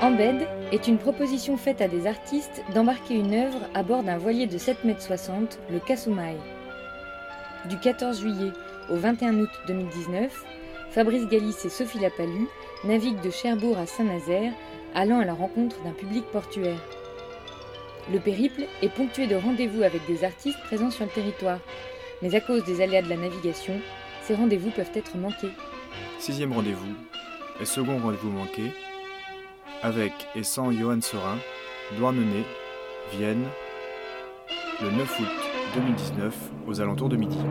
Embed est une proposition faite à des artistes d'embarquer une œuvre à bord d'un voilier de 7,60 m, le Kasumai. Du 14 juillet au 21 août 2019, Fabrice Galis et Sophie Lapalus naviguent de Cherbourg à Saint-Nazaire, allant à la rencontre d'un public portuaire. Le périple est ponctué de rendez-vous avec des artistes présents sur le territoire, mais à cause des aléas de la navigation, ces rendez-vous peuvent être manqués. 6e rendez-vous et second rendez-vous manqué, avec et sans Johan Sorin, Douarnenez, Vienne, le 9 août 2019 aux alentours de midi.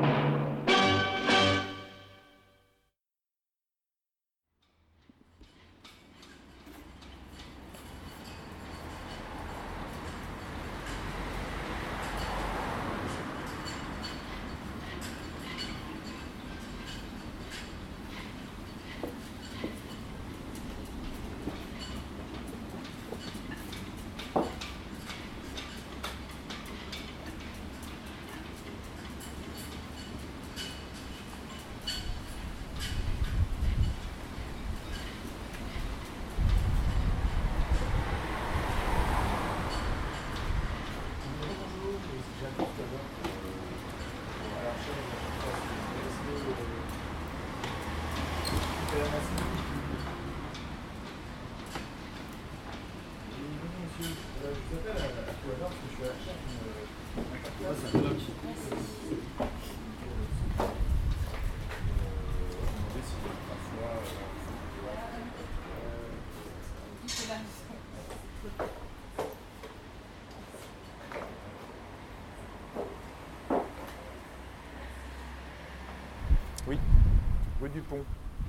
Oui, rue du Pont.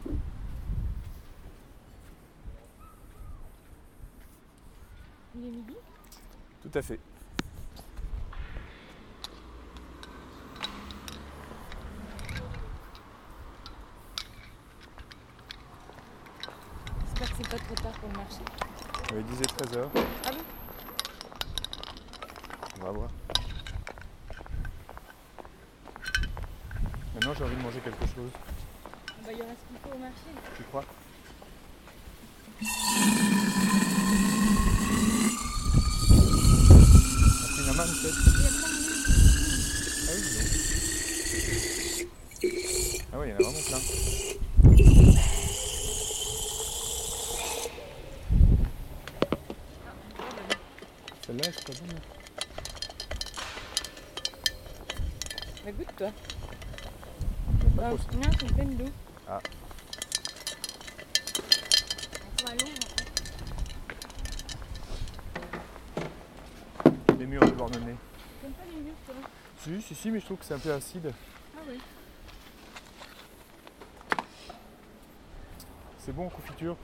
Il est midi ? Tout à fait. J'espère que c'est pas trop tard pour le marché. Il disait 13h. Ah bon ? On va voir. Maintenant j'ai envie de manger quelque chose. Bah il y aura ce qu'il faut au marché. Tu crois ? Un cinnamon peut-être ? Il y a plein de Ah oui, dis donc. Ah oui, il y en a vraiment plein. Celle-là, c'est pas bonne. Bah goûte-toi. J'aime pas trop ça. Non, c'est pleine d'eau. Ah. On va l'eau, Les murs de Douarnenez. T'aimes pas les murs, toi ? Si, mais je trouve que c'est un peu acide. Ah oui. C'est bon en confiture.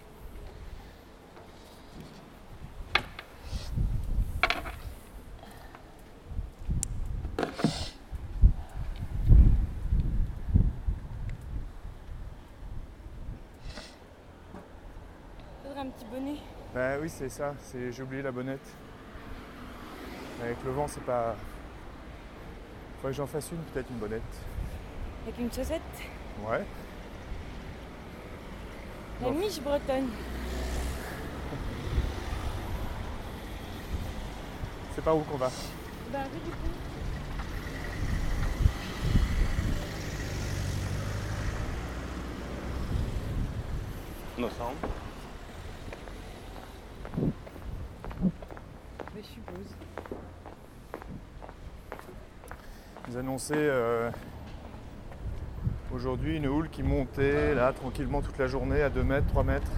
Faudrait un petit bonnet. Bah oui, c'est ça. J'ai oublié la bonnette. Avec le vent, c'est pas... Faudrait que j'en fasse une, peut-être une bonnette. Avec une chaussette. Ouais. La Bon. miche bretonne. C'est par où qu'on va? Bah rue du Pont. Ensemble. Je suppose. Ils annonçaient aujourd'hui une houle qui montait là tranquillement toute la journée à 2 mètres, 3 mètres.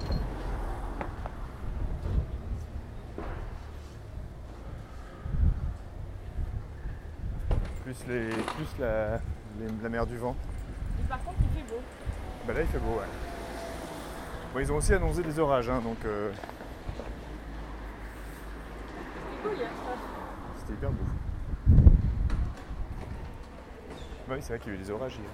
Plus la mer du vent. Et par contre, il fait beau. Bah là il fait beau, ouais. Bon, ils ont aussi annoncé des orages, hein, donc C'était beau hier soir. c'était hyper beau. Bah oui, c'est vrai qu'il y a eu des orages hier.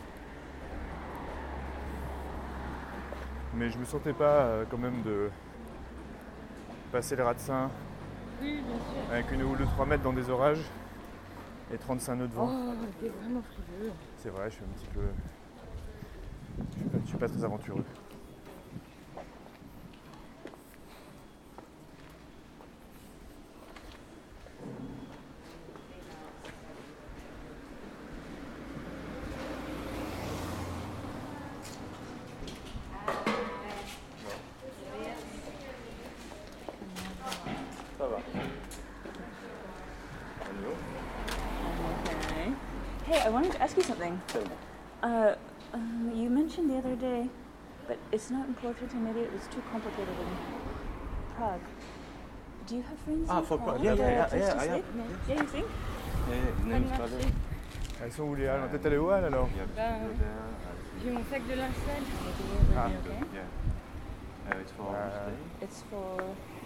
Mais je me sentais pas quand même de passer le Rat-de-Seine Oui, bien sûr. avec une houle de 3 mètres dans des orages et 35 nœuds de vent. Oh, t'es vraiment frileux. C'est vrai, je suis un petit peu... Je suis pas très aventureux. I wanted to ask you something. Tell me. You mentioned the other day, but it's not in Portugal. Maybe it was too complicated in Prague. Do you have friends in For Prague? Prague. Yeah, Or a place to I sleep? have. Yeah, you think? His name is Pavel. Elles sont où les halles? On peut aller aux halles alors? You have to Bah, go there. j'ai mon sac de linceul. Ah. Okay. Yeah. It's for which day? It's for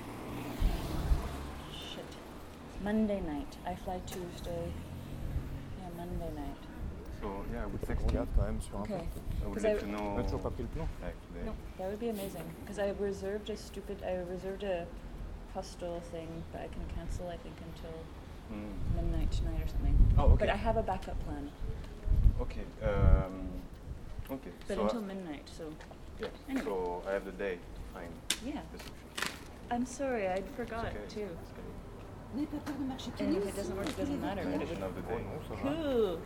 shit. Monday night. I fly Tuesday. Yeah, Monday night. So yeah, I would On text you. regarde quand même sur un peu. Okay. I would 'Cause let I- you know. On n'a toujours pas pris le plan. Like today. No, that would be amazing. Because I reserved a hostel thing, but I can cancel I think until midnight tonight or something. Oh, okay. But I have a backup plan. Okay. Okay. But so until midnight, so yeah. anyway. So I have the day to find yeah. the solution. I'm sorry, I forgot It's okay. too. It's okay. And if it doesn't work, it doesn't matter. But it Condition would of the Oh day. non, ça va. cool.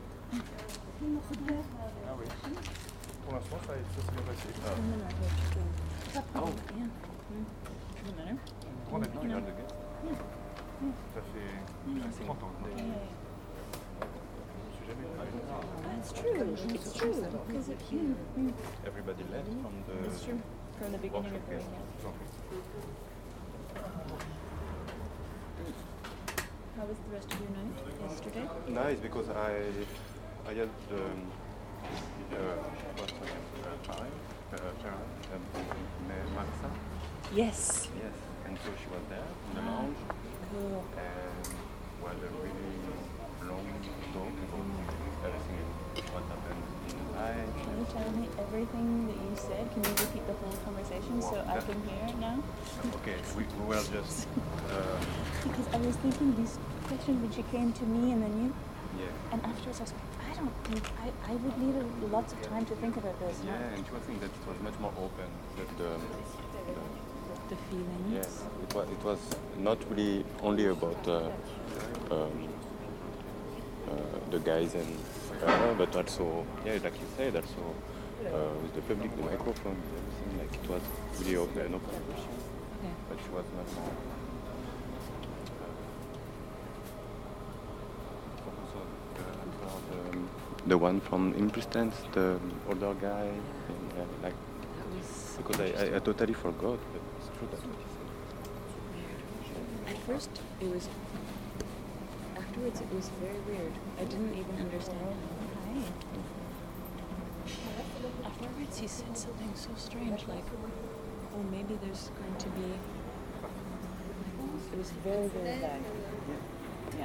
Ah oui. Pour l'instant, ça s'est bien passé. Oh. Yeah. Oh. Doesn't matter. On a No, dit, you're hein. the guest. Ça fait 30 ans. Yeah. Je me suis jamais That's true. It's true. Because it. Everybody left from the. It's true. From the beginning of the Workshop, yeah. How was the rest of your night yesterday? Nice because I had what's her name? Marisa. Yes. Yes, and so she was there in the lounge Cool. and we had a really long talk about everything what happened in the night. Can you tell me everything that you said? Can you repeat the whole conversation so I can hear it now? Okay, we were just Because I was thinking these questions when she came to me and then you, yeah. and afterwards I was like, I don't think I would need lots of time to think about this. Yeah, and she was saying that it was much more open. That The feelings. yeah, it was not really only about the guys and but also like you said, also with the public, the microphone, everything. Like it was really open, Okay. but she was much more. The one from Impostance, the older guy, and, like That was because I totally forgot, but it's true that's what he at first it was. Afterwards it was very weird. I didn't even understand. Hi. Afterwards he said something so strange, like, oh, maybe there's going to be. It was very, very vague. Yeah.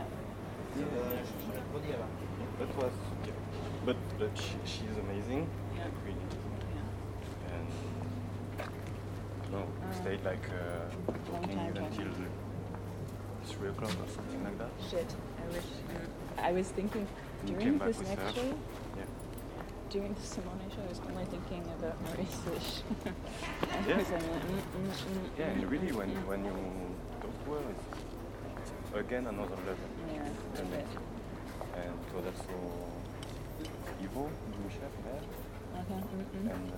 That was, but she's amazing. Yeah. Like really. Yeah. And no, we stayed like talking time until 3 o'clock or something like that. Shit. I wish. I was thinking And you during came back this with next her. show. Yeah. During the Simone show, I was only thinking about Maurice Wish. Yeah. Yeah, and Yeah, really when you talk to her, it's again another level. Yeah, it's a And, bit. and it was also Ivo, the chef there, Okay. and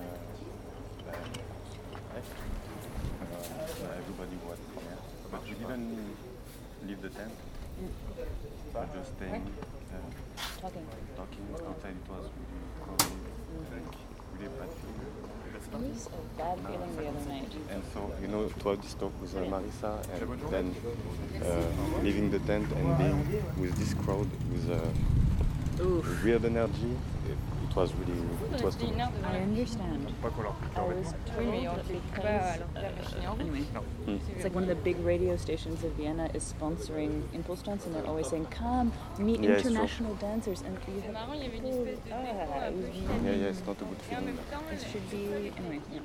everybody was there. But we didn't leave the tent. We were just staying, Talking. talking outside. It was really cold, like really bad feeling. It was a bad feeling the other night. And so, you know, throughout this talk with Marisa, and then leaving the tent and being with this crowd with weird energy, it was really, it was too much. I understand. Pas qu'on leur pique I leur was vêtement. Oui, mais on told ne fait pas because, alors que la machine est en route. anyway, it's like one of the big radio stations of Vienna is sponsoring Impulse Dance, and they're always saying, "Come, meet Yeah, it's true. international dancers," and you C'est have marrant, il y avait une people. espèce de décor un peu it chinois. Yeah, it's not a good Et en feeling. même temps, should be anyway. Yeah.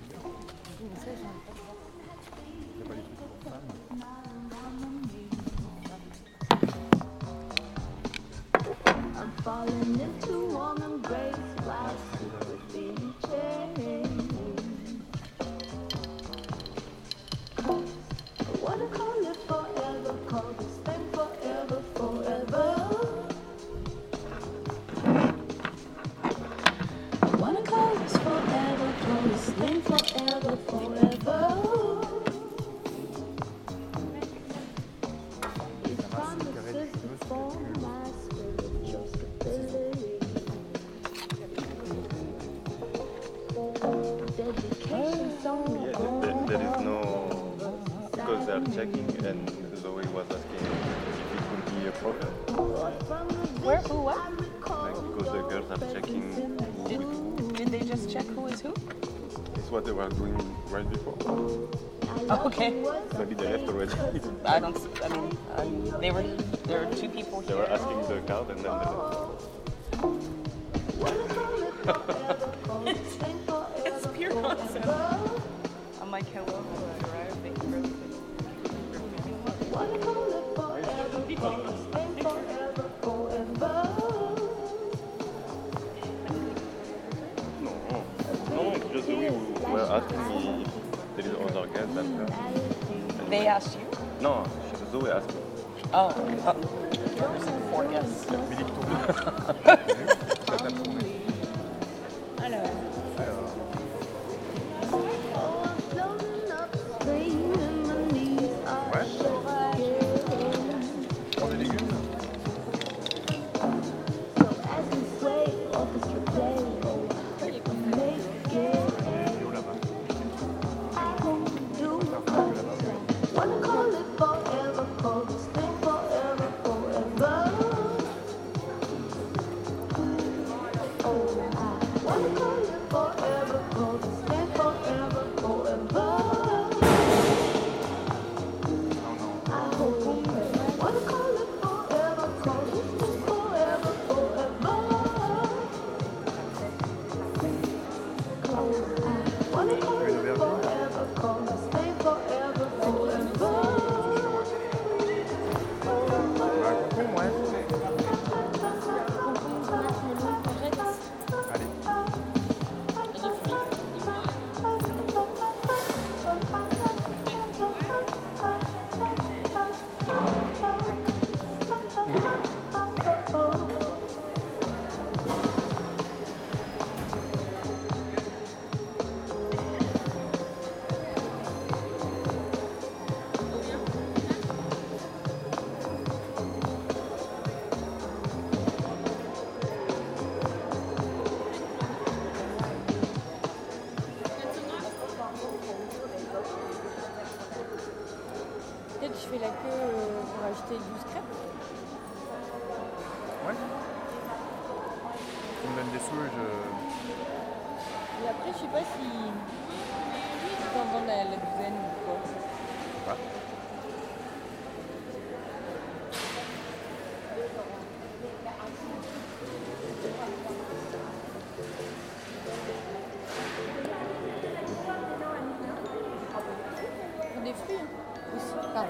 I'm falling into warm embrace, last being changed. I wanna call it forever, call this thing forever, forever. I wanna call this forever, call this thing forever, forever. You promises to form my spiritual stability. they're checking, and Zoe was asking if it could be a problem. Where? Who? What? Like, because the girls are checking who with who. Did they just check who is who? It's what they were doing right before. Oh, okay. Maybe they left already. I don't. I mean, there were two people They here. were asking the card and then they left. It's pure nonsense. I'm like, hello, how do I arrive? Thank you for everything. No, it's just we were asking me if there is other girls than her. And They asked you? No, Zoe asked me. Oh. Four guests. Prends des légumes. Et au là-bas. Peut-être je fais la queue pour acheter du scrap. Ouais. Tu me donnes des sous et je... Et après, je sais pas si ils t'en vendent à la douzaine ou quoi. Ouais. Pour des fruits aussi, pardon.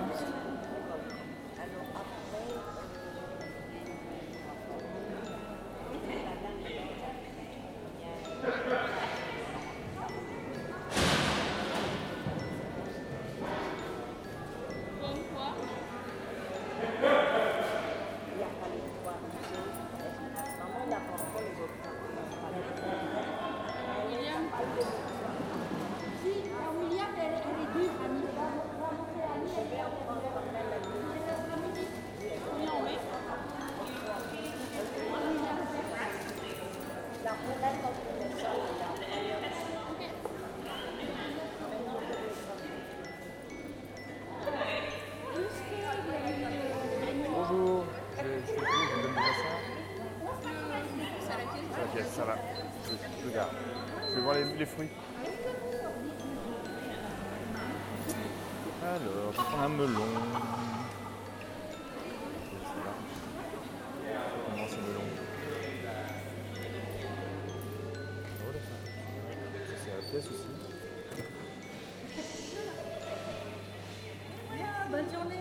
Bonjour, je fais quoi? Vous me donnez ça? C'est la pièce, ça va. Je garde. Je vais voir les fruits. Alors, je vais prendre un melon. Comment c'est melon? Voilà. Ça c'est la pièce aussi. Bonne journée.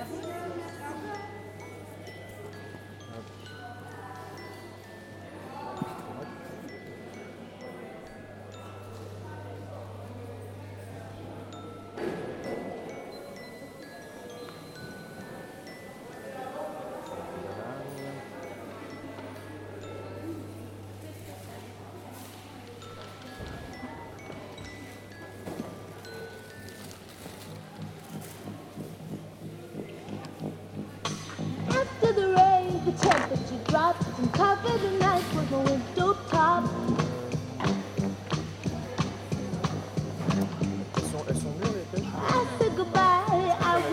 After the rain, the temperature dropped and covered the night with a window top. Elles sont mûres les pêches? I said goodbye, I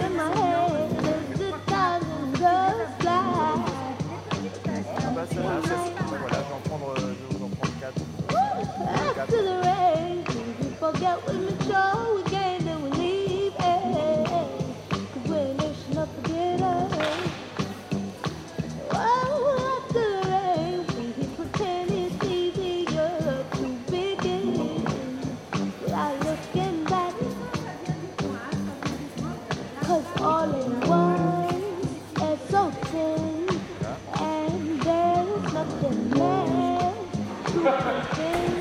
forget when the show again, then we leave. Cause we're rich enough to get us. Oh, after the rain, we pretend it's easier to begin without looking back. Cause all in one is so thin, and there's nothing left to pretend.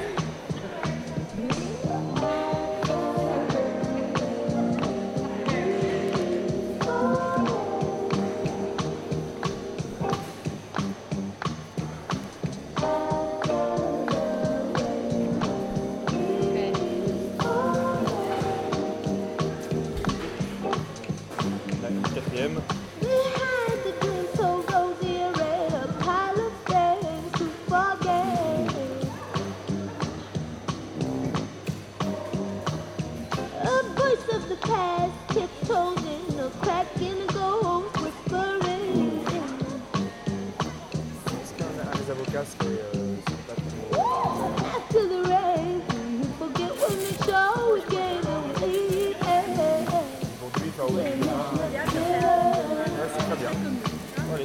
La quatrième. Behind the dream so rosy and red, a pile of things to forget. A voice of the past tiptoes in a crack in the ghost whispering. Est-ce qu'un des avocats serait pas trop... After the rain, we forget when the show is getting late. Aujourd'hui, ça ouvre. Ouais, c'est très bien. Allez.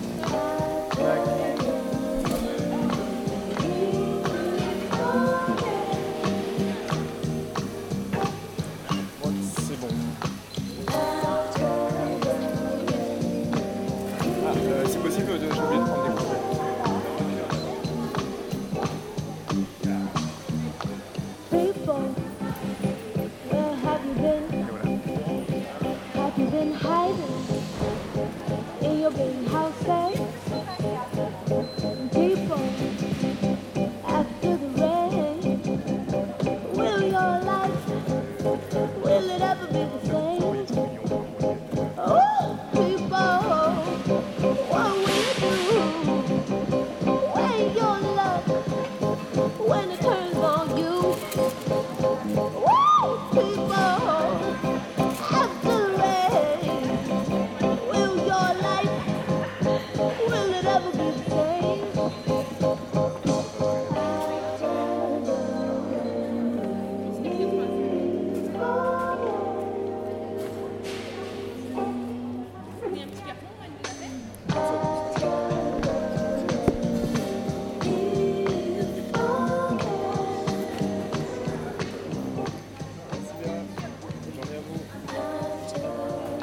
Ouais, c'est bon. C'est possible, j'ai oublié de prendre des congés. People, where have you been? Et voilà. Have you been hiding in your big house? People, after the rain, will your life, will it ever be the same? Oh, people, what will you do when your luck, when it turns on you? Woo, people, after the rain, will your life, will it ever be the same? Bonne journée à vous.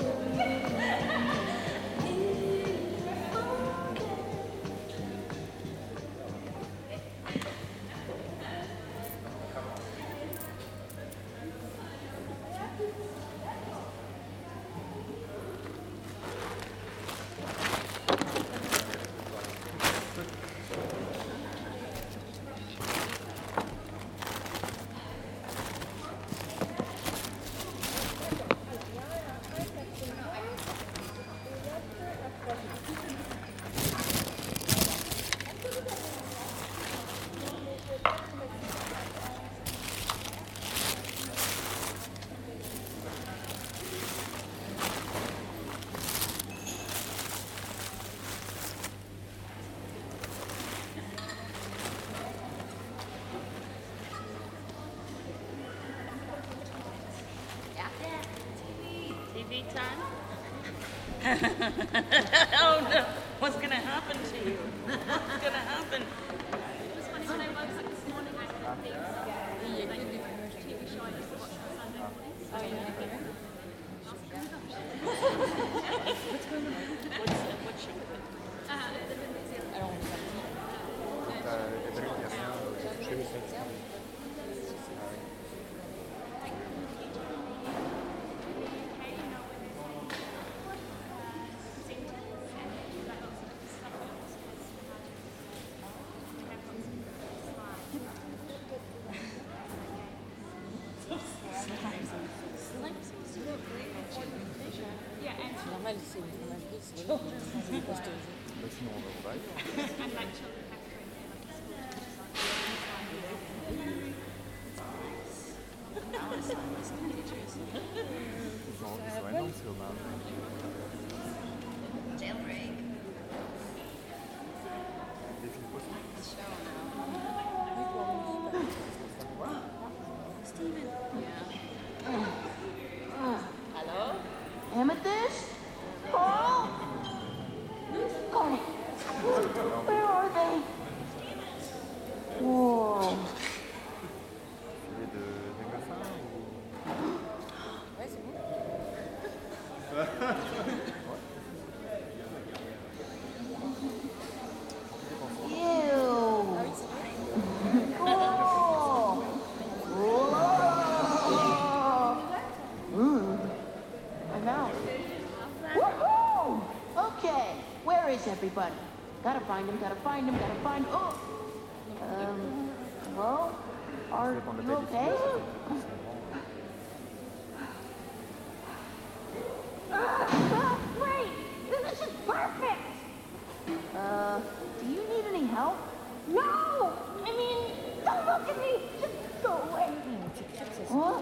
TV time? Oh no, what's gonna happen to you? What's gonna happen? What's your Alors on est parti. Catherine, il n'y a rien. Je fais mes stats. C'est normal, c'est mon avis, c'est bon. Je vais poster au jeu. Bah, sinon, on va au bail. Ils sont énormes, ces homards. Des films possibles. Oui, pour un mini. Steven. Amethyst? Carl? Carl, where are they? Whoa. Ouais, c'est bon. Ew. Cool. Whoa. I'm out. Woohoo! Okay, where is everybody? Gotta find him, gotta find him, gotta find. Oh. Hello? Are you okay? Great! This is just perfect! Do you need any help? No! I mean, don't look at me! Just go away! What?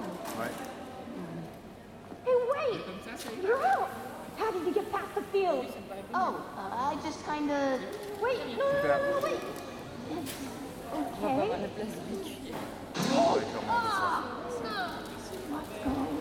Hey, wait! You're out! How did you get past the field? Oh, I just kinda... Wait, no, wait! Okay. What's going on?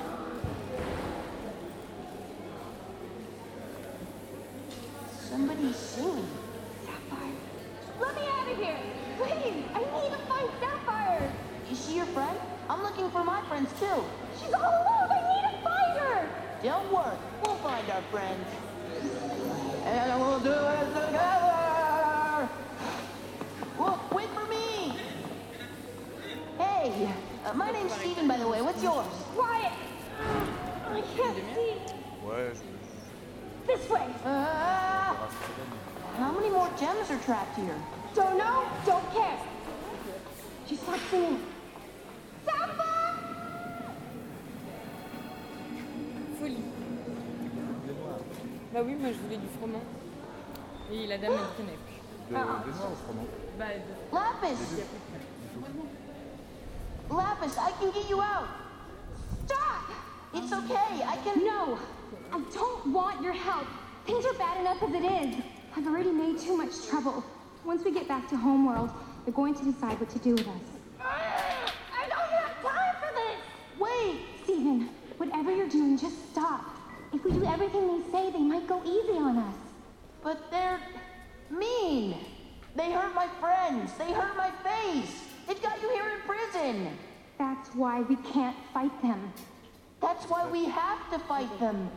Somebody's singing. Sapphire. Let me out of here! Please! I need to find Sapphire! Is she your friend? I'm looking for my friends too. She's all alone! I need to find her! Don't worry, we'll find our friends. And we'll do it together! Whoa, wait for me! Hey, my name's Steven, by the way. What's yours? Quiet! I can't see. This way! How many more gems are trapped here? Don't know, don't care. She starts singing. Sapphire! Folie. Bah oui, moi je voulais du froment. Et la dame elle prenait plus. Des noix au froment. Bah, Lapis! Lapis, I can get you out. Stop! It's okay, I can... No! I don't want your help. Things are bad enough as it is. I've already made too much trouble. Once we get back to Homeworld, they're going to decide what to do with us. I don't have time for this! Wait! Steven, whatever you're doing, just stop. If we do everything they say, they might go easy on us. But they're mean. They hurt my friends. They hurt my face. They've got you here in prison. That's why we can't fight them. That's why we have to fight them.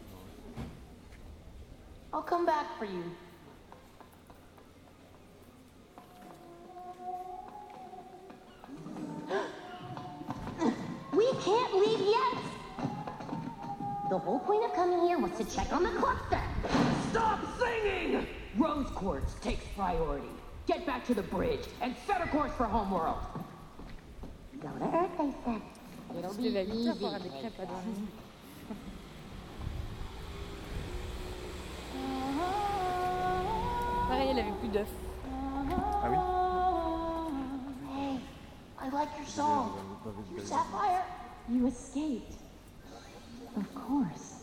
I'll come back for you. We can't leave yet! The whole point of coming here was to check on the cluster. Stop singing! Rose Quartz takes priority. Get back to the bridge and set a course for Homeworld. Go to Earth, they said. It'll je be l'ai habitué à easy. boire des crêpes à dormir. Pareil, elle avait plus d'œufs. Ah oui? Hey, I like your song. You're Sapphire. You escaped. Of course.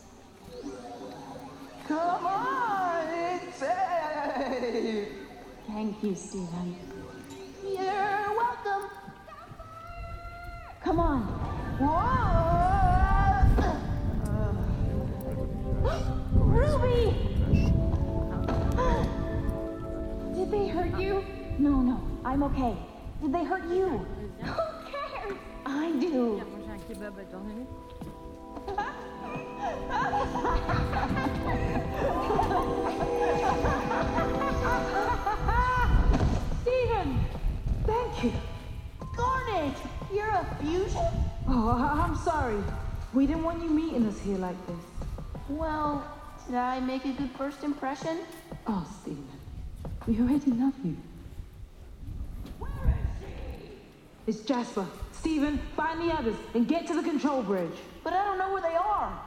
Come on, it's safe. Thank you, Steven. You're welcome. Come on. Ruby! Did they hurt you? No, I'm okay. Did they hurt you? Who cares? I do. Manger un kebab à dormir. Steven! Thank you. Garnet, you're a fusion? Oh, I'm sorry. We didn't want you meeting us here like this. Well, did I make a good first impression? Oh, Steven, we already love you. Where is she? It's Jasper. Steven, find the others and get to the control bridge. But I don't know where they are.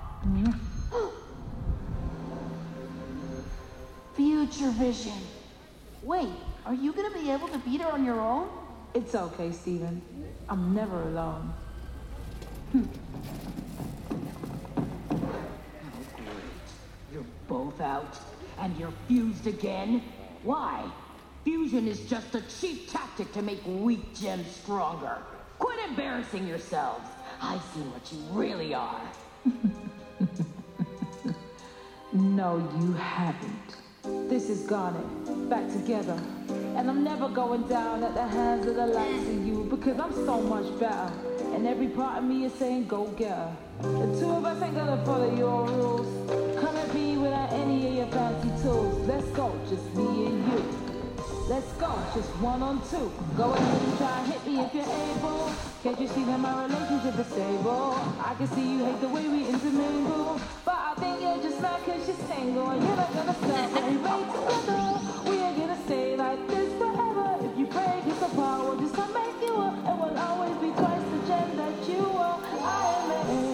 Future vision. Wait, are you gonna be able to beat her on your own? It's okay, Steven. I'm never alone. You're both out, and you're fused again? Why? Fusion is just a cheap tactic to make weak gems stronger. Quit embarrassing yourselves. I see what you really are. No, you haven't. This is Garnet, back together. And I'm never going down at the hands of the likes of you because I'm so much better. And every part of me is saying, go get her. The two of us ain't gonna follow your rules. Come at me without any of your fancy tools. Let's go, just me and you. Let's go, just 1 on 2. Go ahead and try hit me if you're able. Can't you see that my relationship is stable? I can see you hate the way we intermingle. But I think you're just mad cause you're single. And you're not gonna stop when we make together. We ain't gonna stay like this forever. If you break us apart, we'll just come make you up. And we'll always be twice the gem that you are. I am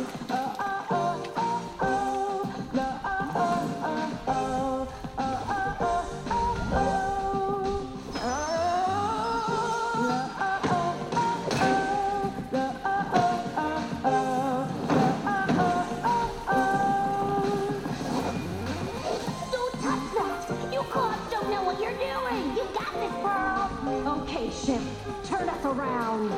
Ship, turn us around.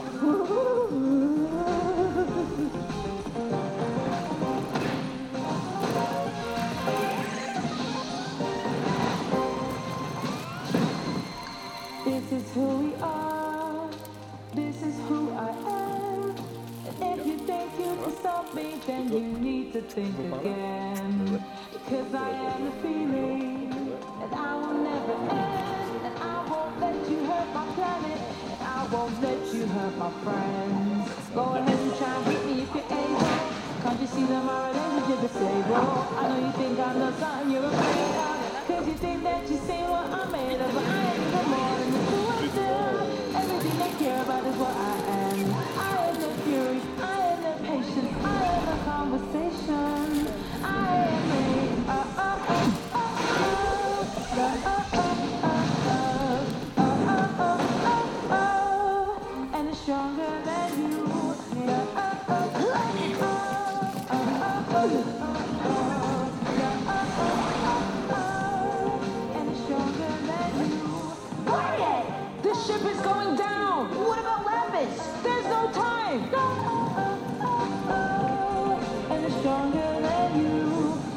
This is who we are. This is who I am. And if you think you can stop me, then you need to think again. Because I am the feeling, and I will never end. And I won't let you hurt my planet, and I won't let you hurt my friends. Go ahead and try and hit me if you're able. Can't you see that my relationship is stable? I know you think I know something you're afraid of, cause you think that you see what I'm made of. But I ain't even more than the two I do. Everything they care about is what I am. I am the fury, I am the patience, I am the conversation. I am me. And it's stronger than you. And it's stronger than you. Quiet! This ship is going down. What about Lapis? There's no time. And it's stronger than you.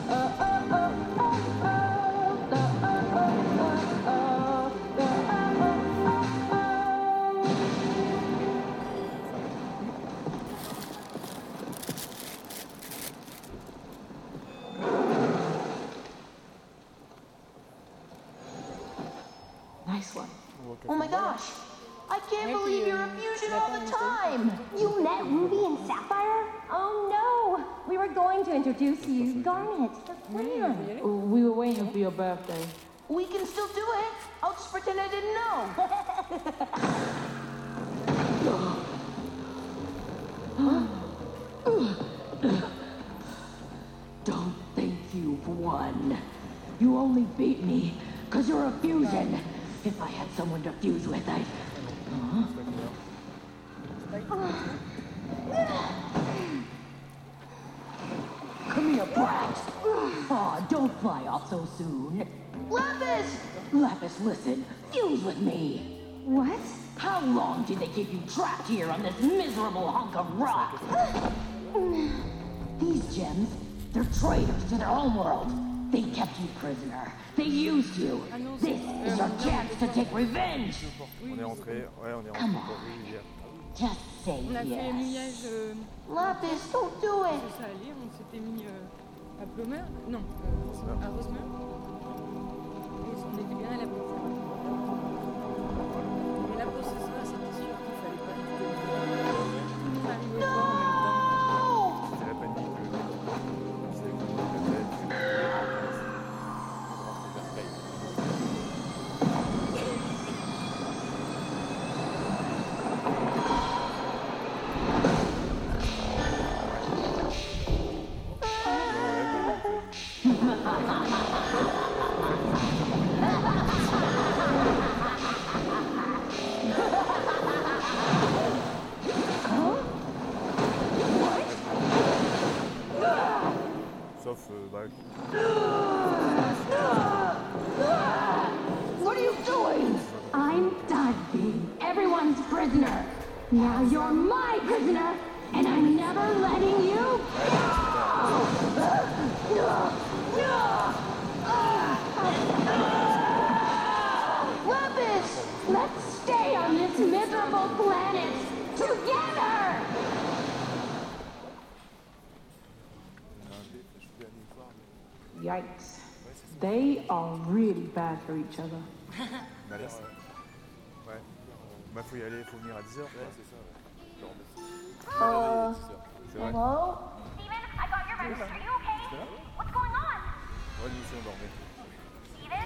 Nice one. Oh my gosh! I can't believe you're a fusion all the time! You met Ruby and Sapphire? Oh no! We were going to introduce you. Garnet, the plan. We were waiting for your birthday. We can still do it! I'll just pretend I didn't know! Don't think you've won. You only beat me because you're a fusion. If I had someone to fuse with, I'd... Come here, brat. Aw, don't fly off so soon. Lapis! Lapis, listen. Fuse with me. What? How long did they keep you trapped here on this miserable hunk of rock? These gems, they're traitors to their homeworld. They kept you prisoner. They used you. This is your chance to take revenge. Come on. Just say On a fait yes. mouillage. Lapis, don't do it! Ça allait, on s'était mis à Plomer. Non, à Rosemer. Et on était bien à la boucle. Mais la processeuse, c'était sûr qu'il fallait pas quitter. Arriver No! en même temps. C'était la panique. Sauf What are you doing? I'm done being everyone's prisoner. Now you're my prisoner, and I'm never letting you go! Let's stay on this miserable planet together! Yikes. They are really bad for each other. Ouais. Bah faut y aller, faut venir à 10h. Ouais, c'est ça. C'est vrai. Hello? Steven, I got your message. Are you okay? What's going on? Ouais, nous aussi on dormait. Steven?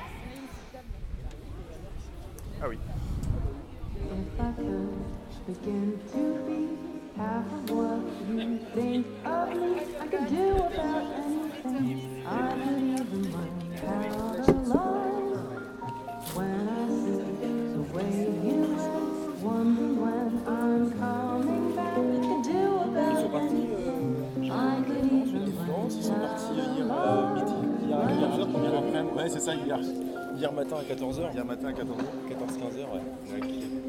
Ah oui. If I could begin to be half of what you think of me, I could do without anything. I could even learn how to love when I see the way you look, wondering when I'm coming back. I could do without anything. I could even learn how to love. Ouais, c'est ça, hier matin à 14h. Hier matin à 14h. 14-15h, ouais.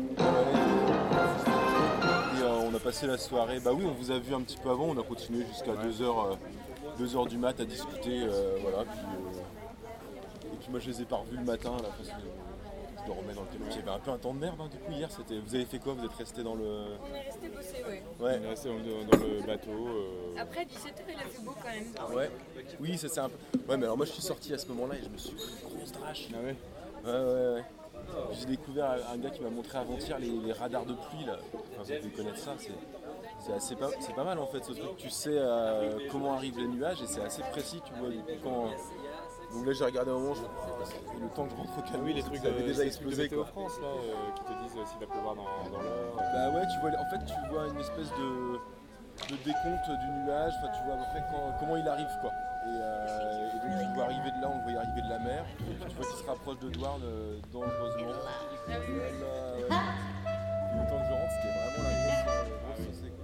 Et on a passé la soirée, bah oui, on vous a vu un petit peu avant, on a continué jusqu'à 2h du mat à discuter, voilà. Et puis moi je les ai pas revus le matin, là, parce que je dormais dans le téléphone. Il y avait un peu un temps de merde, hein, du coup, hier, vous avez fait quoi? Vous êtes restés dans le... On est resté bosser, ouais. Ouais. On est resté dans le bateau. Après 17h, il a fait beau quand même. Ouais. Oui, ça c'est un peu... Ouais, mais alors moi je suis sorti à ce moment-là et je me suis pris une grosse drache. Ah ouais. Ouais. J'ai découvert un gars qui m'a montré avant-hier les radars de pluie là. Enfin, vous devez connaître ça, c'est pas mal en fait ce truc. Tu sais comment arrivent les nuages et c'est assez précis, tu vois. Quand... Donc là j'ai regardé un moment, le temps que je rentre au calme, oui, les trucs ça avait déjà explosé Météo quoi. France là, qui te disent s'il va pleuvoir dans l'heure. Bah ouais, tu vois une espèce de décompte du nuage, enfin tu vois à peu près comment il arrive quoi. Et donc tu vois arriver de là, on le voyait arriver de la mer, et puis tu vois qu'il se rapproche de Douarn dangereusement. Et le temps que je rentre, c'était vraiment la grosse saucée.